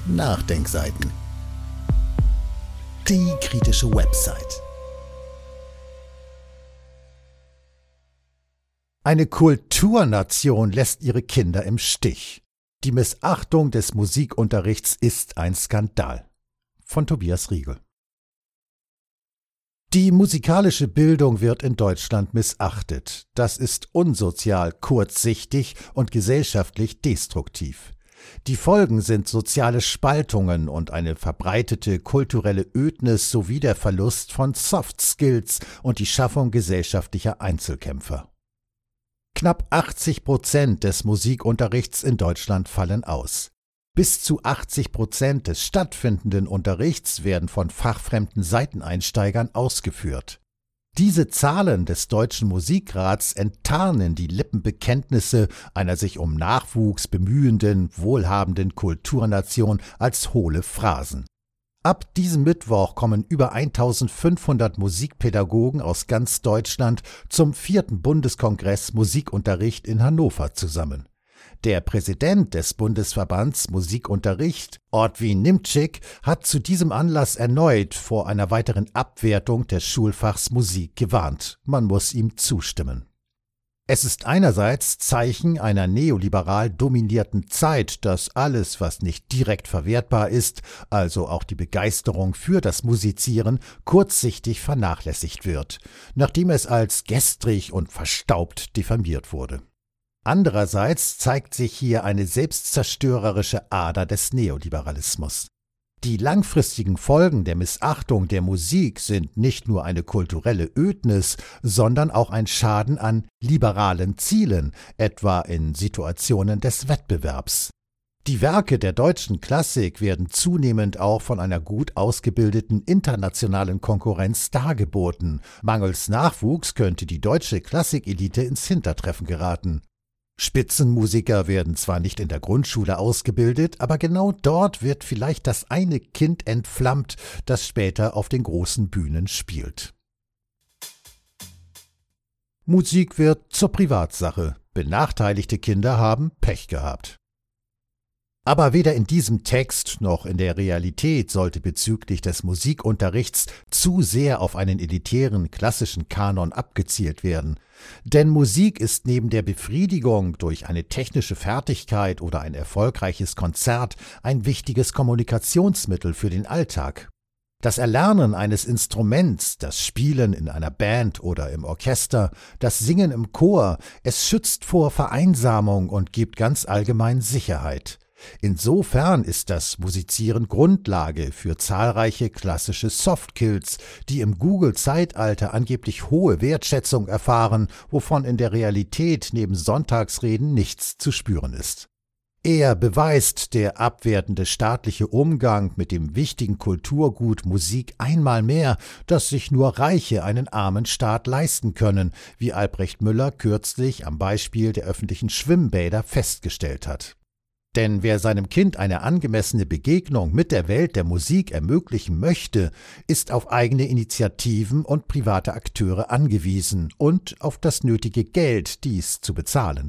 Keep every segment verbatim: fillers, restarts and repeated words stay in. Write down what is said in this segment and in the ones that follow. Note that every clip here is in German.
Nachdenkseiten. Die kritische Website. Eine Kulturnation lässt ihre Kinder im Stich. Die Missachtung des Musikunterrichts ist ein Skandal. Von Tobias Riegel. Die musikalische Bildung wird in Deutschland missachtet. Das ist unsozial, kurzsichtig und gesellschaftlich destruktiv. Die Folgen sind soziale Spaltungen und eine verbreitete kulturelle Ödnis sowie der Verlust von Soft Skills und die Schaffung gesellschaftlicher Einzelkämpfer. Knapp achtzig Prozent des Musikunterrichts in Deutschland fallen aus. Bis zu achtzig Prozent des stattfindenden Unterrichts werden von fachfremden Seiteneinsteigern ausgeführt. Diese Zahlen des Deutschen Musikrats enttarnen die Lippenbekenntnisse einer sich um Nachwuchs bemühenden, wohlhabenden Kulturnation als hohle Phrasen. Ab diesem Mittwoch kommen über eintausendfünfhundert Musikpädagogen aus ganz Deutschland zum vierten Bundeskongress Musikunterricht in Hannover zusammen. Der Präsident des Bundesverbands Musikunterricht, Ortwin Nimtschik, hat zu diesem Anlass erneut vor einer weiteren Abwertung des Schulfachs Musik gewarnt. Man muss ihm zustimmen. Es ist einerseits Zeichen einer neoliberal dominierten Zeit, dass alles, was nicht direkt verwertbar ist, also auch die Begeisterung für das Musizieren, kurzsichtig vernachlässigt wird, nachdem es als gestrig und verstaubt diffamiert wurde. Andererseits zeigt sich hier eine selbstzerstörerische Ader des Neoliberalismus. Die langfristigen Folgen der Missachtung der Musik sind nicht nur eine kulturelle Ödnis, sondern auch ein Schaden an liberalen Zielen, etwa in Situationen des Wettbewerbs. Die Werke der deutschen Klassik werden zunehmend auch von einer gut ausgebildeten internationalen Konkurrenz dargeboten. Mangels Nachwuchs könnte die deutsche Klassikelite ins Hintertreffen geraten. Spitzenmusiker werden zwar nicht in der Grundschule ausgebildet, aber genau dort wird vielleicht das eine Kind entflammt, das später auf den großen Bühnen spielt. Musik wird zur Privatsache. Benachteiligte Kinder haben Pech gehabt. Aber weder in diesem Text noch in der Realität sollte bezüglich des Musikunterrichts zu sehr auf einen elitären klassischen Kanon abgezielt werden. Denn Musik ist neben der Befriedigung durch eine technische Fertigkeit oder ein erfolgreiches Konzert ein wichtiges Kommunikationsmittel für den Alltag. Das Erlernen eines Instruments, das Spielen in einer Band oder im Orchester, das Singen im Chor, es schützt vor Vereinsamung und gibt ganz allgemein Sicherheit. Insofern ist das Musizieren Grundlage für zahlreiche klassische Softkills, die im Google-Zeitalter angeblich hohe Wertschätzung erfahren, wovon in der Realität neben Sonntagsreden nichts zu spüren ist. Eher beweist der abwertende staatliche Umgang mit dem wichtigen Kulturgut Musik einmal mehr, dass sich nur Reiche einen armen Staat leisten können, wie Albrecht Müller kürzlich am Beispiel der öffentlichen Schwimmbäder festgestellt hat. Denn wer seinem Kind eine angemessene Begegnung mit der Welt der Musik ermöglichen möchte, ist auf eigene Initiativen und private Akteure angewiesen und auf das nötige Geld, dies zu bezahlen.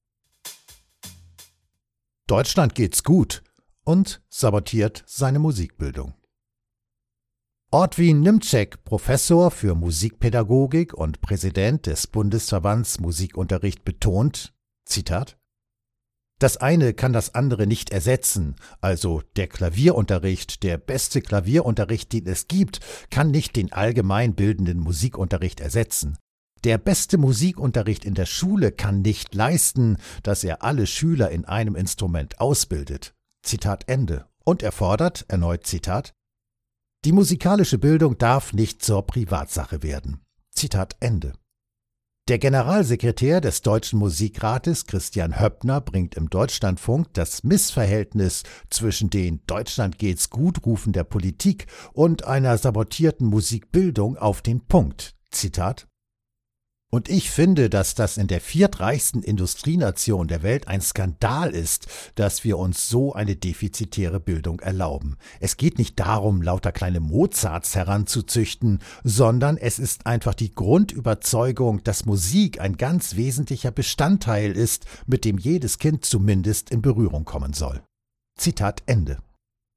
Deutschland geht's gut und sabotiert seine Musikbildung. Ortwin Nimtschik, Professor für Musikpädagogik und Präsident des Bundesverbands Musikunterricht, betont, Zitat: Das eine kann das andere nicht ersetzen, also der Klavierunterricht, der beste Klavierunterricht, den es gibt, kann nicht den allgemein bildenden Musikunterricht ersetzen. Der beste Musikunterricht in der Schule kann nicht leisten, dass er alle Schüler in einem Instrument ausbildet. Zitat Ende. Und er fordert, erneut Zitat, die musikalische Bildung darf nicht zur Privatsache werden. Zitat Ende. Der Generalsekretär des Deutschen Musikrates, Christian Höppner, bringt im Deutschlandfunk das Missverhältnis zwischen den Deutschland geht's gut rufen der Politik und einer sabotierten Musikbildung auf den Punkt. Zitat: Und ich finde, dass das in der viertreichsten Industrienation der Welt ein Skandal ist, dass wir uns so eine defizitäre Bildung erlauben. Es geht nicht darum, lauter kleine Mozarts heranzuzüchten, sondern es ist einfach die Grundüberzeugung, dass Musik ein ganz wesentlicher Bestandteil ist, mit dem jedes Kind zumindest in Berührung kommen soll. Zitat Ende.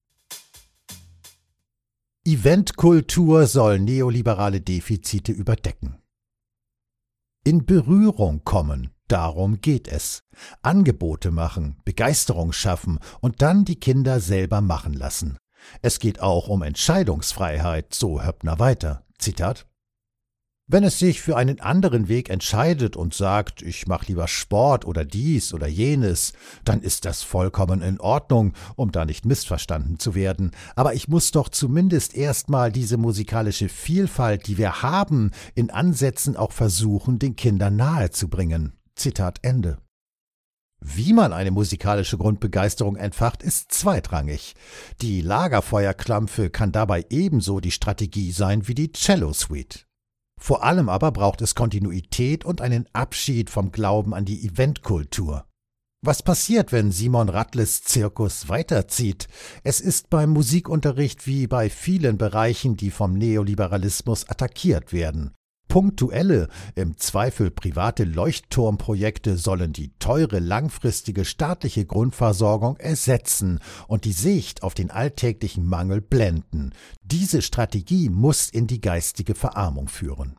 Eventkultur soll neoliberale Defizite überdecken. In Berührung kommen, darum geht es. Angebote machen, Begeisterung schaffen und dann die Kinder selber machen lassen. Es geht auch um Entscheidungsfreiheit, so Höppner weiter. Zitat: Wenn es sich für einen anderen Weg entscheidet und sagt, ich mache lieber Sport oder dies oder jenes, dann ist das vollkommen in Ordnung, um da nicht missverstanden zu werden. Aber ich muss doch zumindest erstmal diese musikalische Vielfalt, die wir haben, in Ansätzen auch versuchen, den Kindern nahezubringen. Zitat Ende. Wie man eine musikalische Grundbegeisterung entfacht, ist zweitrangig. Die Lagerfeuerklampfe kann dabei ebenso die Strategie sein wie die Cello-Suite. Vor allem aber braucht es Kontinuität und einen Abschied vom Glauben an die Eventkultur. Was passiert, wenn Simon Rattles Zirkus weiterzieht? Es ist beim Musikunterricht wie bei vielen Bereichen, die vom Neoliberalismus attackiert werden. Punktuelle, im Zweifel private Leuchtturmprojekte sollen die teure langfristige staatliche Grundversorgung ersetzen und die Sicht auf den alltäglichen Mangel blenden. Diese Strategie muss in die geistige Verarmung führen.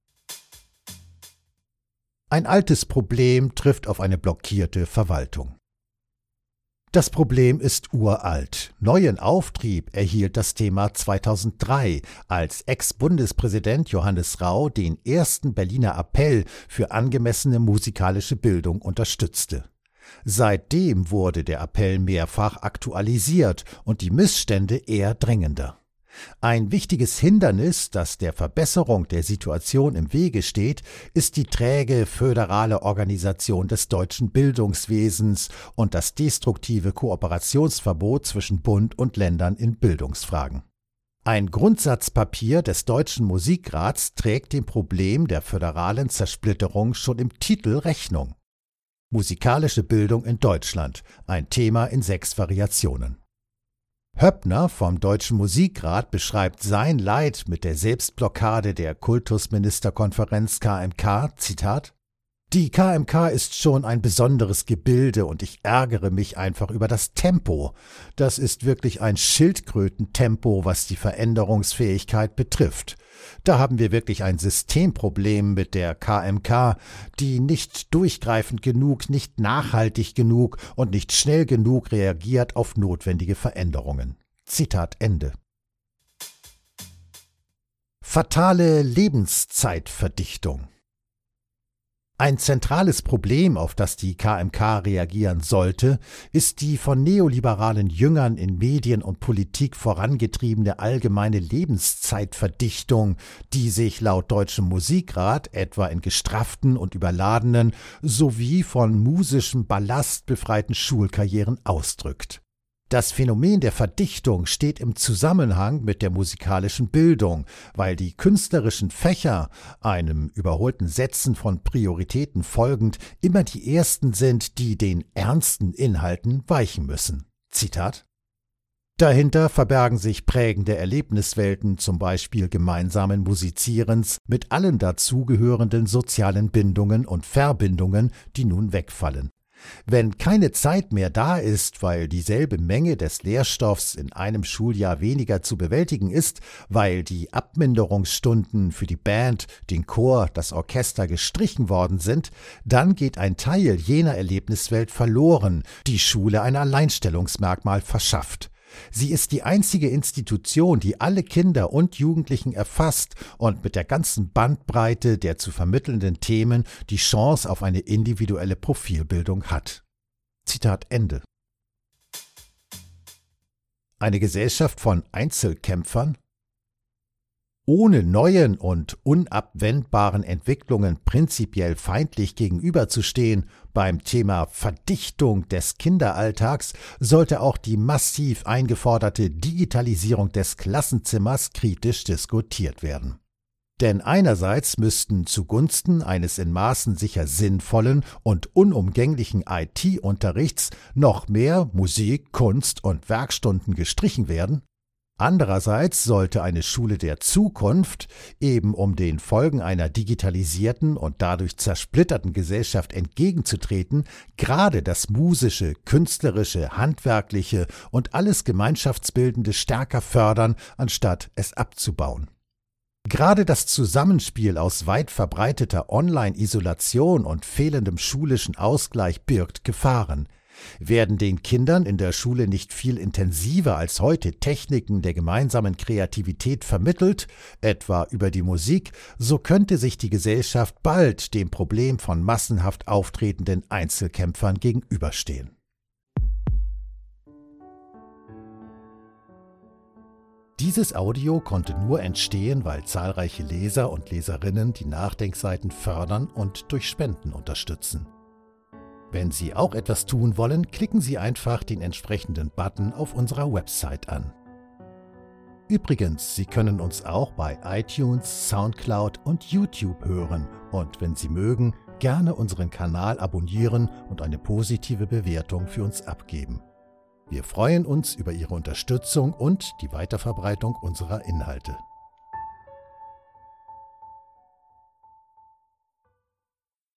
Ein altes Problem trifft auf eine blockierte Verwaltung. Das Problem ist uralt. Neuen Auftrieb erhielt das Thema zweitausenddrei, als Ex-Bundespräsident Johannes Rau den ersten Berliner Appell für angemessene musikalische Bildung unterstützte. Seitdem wurde der Appell mehrfach aktualisiert und die Missstände eher drängender. Ein wichtiges Hindernis, das der Verbesserung der Situation im Wege steht, ist die träge föderale Organisation des deutschen Bildungswesens und das destruktive Kooperationsverbot zwischen Bund und Ländern in Bildungsfragen. Ein Grundsatzpapier des Deutschen Musikrats trägt dem Problem der föderalen Zersplitterung schon im Titel Rechnung. Musikalische Bildung in Deutschland, ein Thema in sechs Variationen. Höppner vom Deutschen Musikrat beschreibt sein Leid mit der Selbstblockade der Kultusministerkonferenz K M K, Zitat: Die K M K ist schon ein besonderes Gebilde und ich ärgere mich einfach über das Tempo. Das ist wirklich ein Schildkrötentempo, was die Veränderungsfähigkeit betrifft. Da haben wir wirklich ein Systemproblem mit der K M K, die nicht durchgreifend genug, nicht nachhaltig genug und nicht schnell genug reagiert auf notwendige Veränderungen. Zitat Ende. Fatale Lebenszeitverdichtung. Ein zentrales Problem, auf das die K M K reagieren sollte, ist die von neoliberalen Jüngern in Medien und Politik vorangetriebene allgemeine Lebenszeitverdichtung, die sich laut Deutschem Musikrat etwa in gestrafften und überladenen sowie von musischem Ballast befreiten Schulkarrieren ausdrückt. Das Phänomen der Verdichtung steht im Zusammenhang mit der musikalischen Bildung, weil die künstlerischen Fächer, einem überholten Setzen von Prioritäten folgend, immer die ersten sind, die den ernsten Inhalten weichen müssen. Zitat: Dahinter verbergen sich prägende Erlebniswelten, zum Beispiel gemeinsamen Musizierens mit allen dazugehörenden sozialen Bindungen und Verbindungen, die nun wegfallen. Wenn keine Zeit mehr da ist, weil dieselbe Menge des Lehrstoffs in einem Schuljahr weniger zu bewältigen ist, weil die Abminderungsstunden für die Band, den Chor, das Orchester gestrichen worden sind, dann geht ein Teil jener Erlebniswelt verloren, die Schule ein Alleinstellungsmerkmal verschafft. Sie ist die einzige Institution, die alle Kinder und Jugendlichen erfasst und mit der ganzen Bandbreite der zu vermittelnden Themen die Chance auf eine individuelle Profilbildung hat. Zitat Ende. Eine Gesellschaft von Einzelkämpfern? Ohne neuen und unabwendbaren Entwicklungen prinzipiell feindlich gegenüberzustehen, beim Thema Verdichtung des Kinderalltags sollte auch die massiv eingeforderte Digitalisierung des Klassenzimmers kritisch diskutiert werden. Denn einerseits müssten zugunsten eines in Maßen sicher sinnvollen und unumgänglichen I T-Unterrichts noch mehr Musik, Kunst und Werkstunden gestrichen werden. Andererseits sollte eine Schule der Zukunft, eben um den Folgen einer digitalisierten und dadurch zersplitterten Gesellschaft entgegenzutreten, gerade das musische, künstlerische, handwerkliche und alles Gemeinschaftsbildende stärker fördern, anstatt es abzubauen. Gerade das Zusammenspiel aus weit verbreiteter Online-Isolation und fehlendem schulischen Ausgleich birgt Gefahren. Werden den Kindern in der Schule nicht viel intensiver als heute Techniken der gemeinsamen Kreativität vermittelt, etwa über die Musik, so könnte sich die Gesellschaft bald dem Problem von massenhaft auftretenden Einzelkämpfern gegenüberstehen. Dieses Audio konnte nur entstehen, weil zahlreiche Leser und Leserinnen die Nachdenkseiten fördern und durch Spenden unterstützen. Wenn Sie auch etwas tun wollen, klicken Sie einfach den entsprechenden Button auf unserer Website an. Übrigens, Sie können uns auch bei iTunes, Soundcloud und YouTube hören und wenn Sie mögen, gerne unseren Kanal abonnieren und eine positive Bewertung für uns abgeben. Wir freuen uns über Ihre Unterstützung und die Weiterverbreitung unserer Inhalte.